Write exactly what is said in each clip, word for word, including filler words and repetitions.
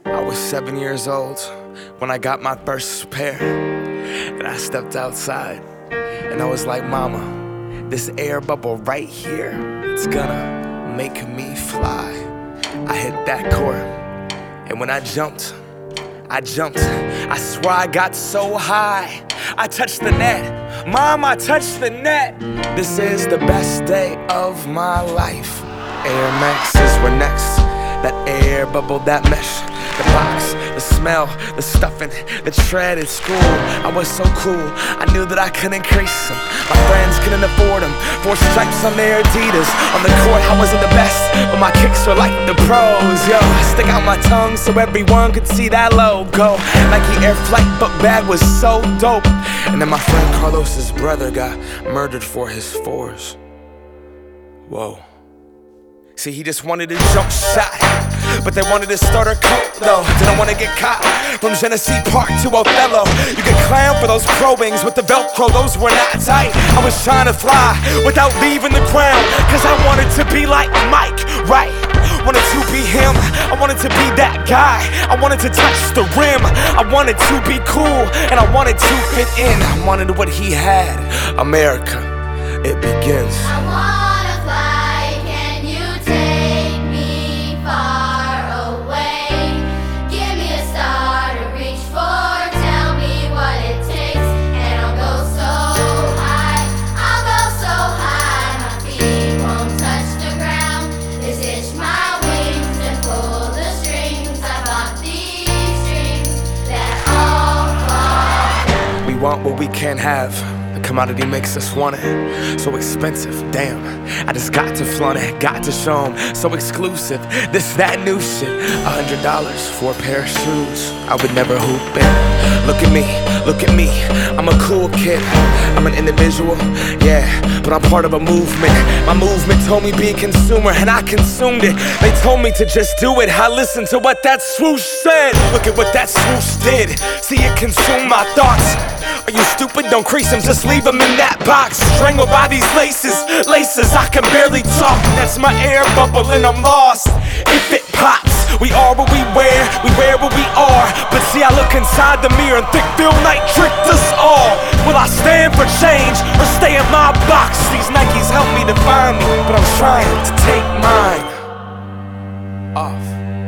I was seven years old when I got my first pair. And I stepped outside and I was like, Mama, this air bubble right here, it's gonna make me fly. I hit that court, and when I jumped, I jumped. I swear I got so high, I touched the net. Mom, I touched the net. This is the best day of my life. Air Maxes were next. That air bubble, that mesh, the box, the smell, the stuffing, the tread at school. I was so cool, I knew that I could increase them. My friends couldn't afford them. Four stripes on their Adidas. On the court, I wasn't the best, but my kicks were like the pros. Yo, I stick out my tongue so everyone could see that logo. Nike Air Flight book bag was so dope. And then my friend Carlos's brother got murdered for his fours. Whoa. See, he just wanted a jump shot, but they wanted a starter coat though. Didn't want to get caught. From Genesee Park to Othello, you could clown for those pro wings with the Velcro, those were not tight. I was trying to fly without leaving the ground, cause I wanted to be like Mike, right? Wanted to be him, I wanted to be that guy. I wanted to touch the rim, I wanted to be cool, and I wanted to fit in. I wanted what he had. America, it begins. I wanna fly. We want what we can't have. The commodity makes us want it. So expensive, damn. I just got to flaunt it, got to show 'em. So exclusive, this, that new shit. A hundred dollars for a pair of shoes I would never hoop in. Look at me, look at me, I'm a cool kid. I'm an individual, yeah, but I'm part of a movement. My movement told me be a consumer, and I consumed it. They told me to just do it, I listened to what that swoosh said. Look at what that swoosh did, see it consume my thoughts. Are you stupid? Don't crease them, just leave them in that box. Strangled by these laces, laces, I can barely talk. That's my air bubble and I'm lost. If it pops, we are what we wear, we wear what we are. But see, I look inside the mirror and think Phil Knight tricked us all. Will I stand for change or stay in my box? These Nikes help me define me, but I'm trying to take mine off.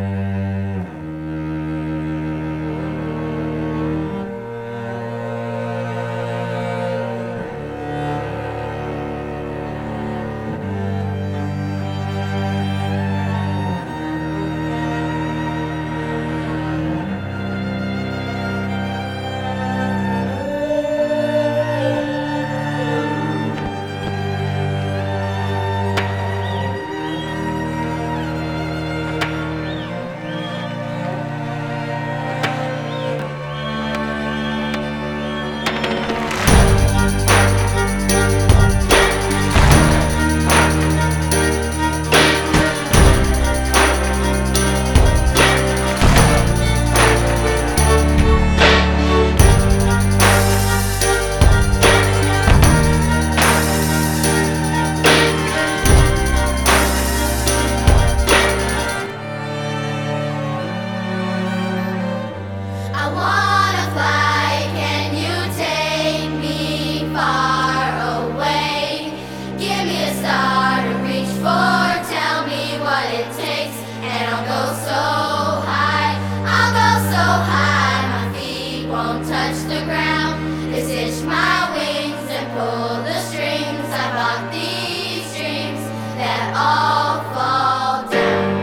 Touch the ground, just itch my wings and pull the strings. I bought these dreams that all fall down.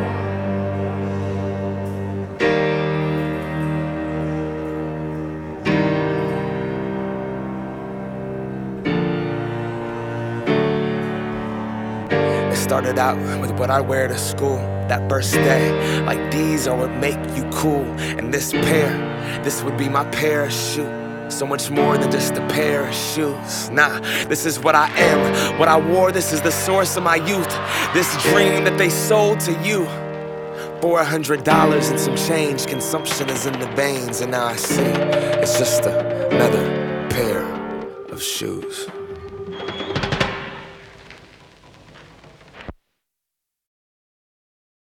It started out with what I wear to school that first day. Like these are what make you cool. And this pair, this would be my parachute. So much more than just a pair of shoes. Nah, this is what I am, what I wore. This is the source of my youth. This dream that they sold to you. Four hundred dollars and some change. Consumption is in the veins. And now I see it's just another pair of shoes.